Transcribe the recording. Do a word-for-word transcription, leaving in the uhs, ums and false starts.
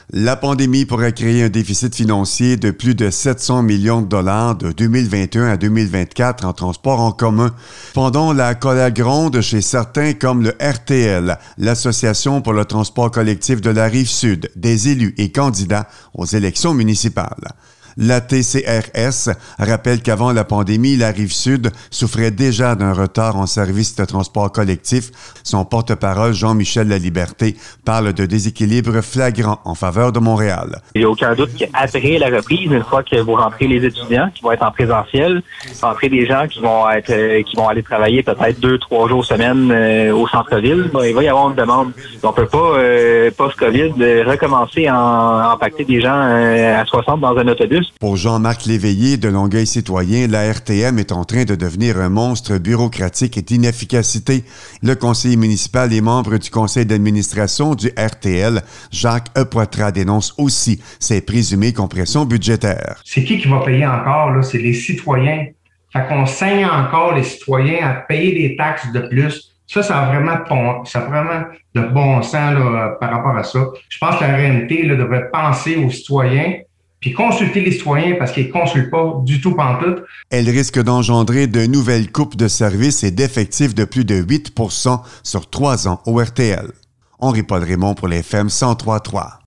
La pandémie pourrait créer un déficit financier de plus de sept cents millions de dollars de deux mille vingt et un à deux mille vingt-quatre en transport en commun. Pendant la colère gronde chez certains comme le R T L, l'Association pour le transport collectif de la Rive-Sud, des élus et candidats aux élections municipales. La T C R S rappelle qu'avant la pandémie, la Rive-Sud souffrait déjà d'un retard en service de transport collectif. Son porte-parole, Jean-Michel Laliberté, parle de déséquilibre flagrant en faveur de Montréal. Il n'y a aucun doute qu'après la reprise, une fois que vous rentrez les étudiants qui vont être en présentiel, rentrez des gens qui vont être euh, qui vont aller travailler peut-être deux, trois jours semaine euh, au centre-ville, ben, il va y avoir une demande. On peut pas, euh, post-COVID, euh, recommencer à impacter des gens euh, à soixante dans un autobus. Pour Jean-Marc Léveillé de Longueuil Citoyen, la R T M est en train de devenir un monstre bureaucratique et d'inefficacité. Le conseiller municipal et membre du conseil d'administration du R T L, Jacques Epoitra, dénonce aussi ces présumées compressions budgétaires. C'est qui qui va payer encore? Là? C'est les citoyens. Fait qu'on saigne encore les citoyens à payer des taxes de plus. Ça, ça a vraiment, bon, ça a vraiment de bon sens là, par rapport à ça. Je pense que la R N T là, devrait penser aux citoyens puis consulter les citoyens parce qu'ils ne consultent pas du tout pantoute. Elle risque d'engendrer de nouvelles coupes de services et d'effectifs de plus de huit pour cent sur trois ans au R T L. Henri-Paul Raymond pour les F M cent trois virgule trois.